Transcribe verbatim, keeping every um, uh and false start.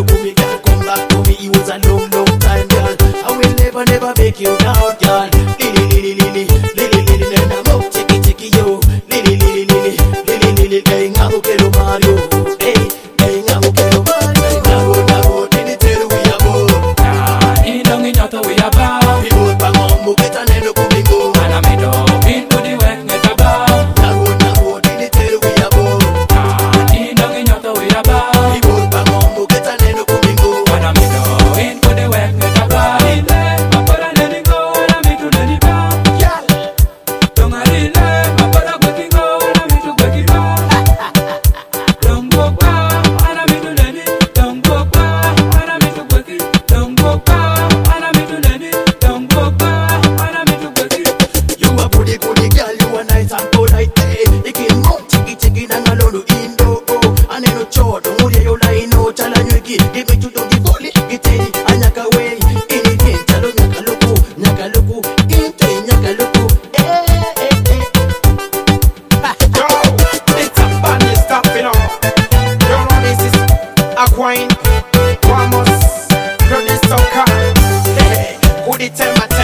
to me, girl, come back to me. It was a long, long time, girl. I will never, never make you down, girl. Lily, lily, lily, lily, lily, then I'm up, chicky, chicky, yo. Lily, lily, lily, lily, lily, gay, ngabo, kero, Mario. Hey, gay, ngabo, kero, Mario. Nabo, nabo, dini, telu, we are both. Ah, ini dong inyoto we are bound. We both bang on, move it and end up kumingo. And I made up into the work get about. Nabo, nabo, dini, telu, we are both. Ah, ini dong inyoto we are bound. We both bang on, move it and end up kumingo. And I made up into the work get about. Ile, mapora neni go, and I made to neni bound. Girl, Don't I really, mapora working go, and I made to work it out. Don't go back, and I made to neni. Don't go back, and I made to work it. Don't go back, and I made to neni. Don't go back, and I made to work it. you a goody, goody girl, you a nice and polite. Hey, ikin mo, chiki, chiki, nang alolo indo. Oh, ane no chodo, muri yo la ino, chala nyuki. Give me to the volley, giteni, anyaka way. Ini kin, chalo nyaka luku, nyaka luku, inte nyaka luku. Eh, eh, eh. Yo, it's a band you stop, you know. You know this is Aquine, Ramos, produce soca. Hey, good it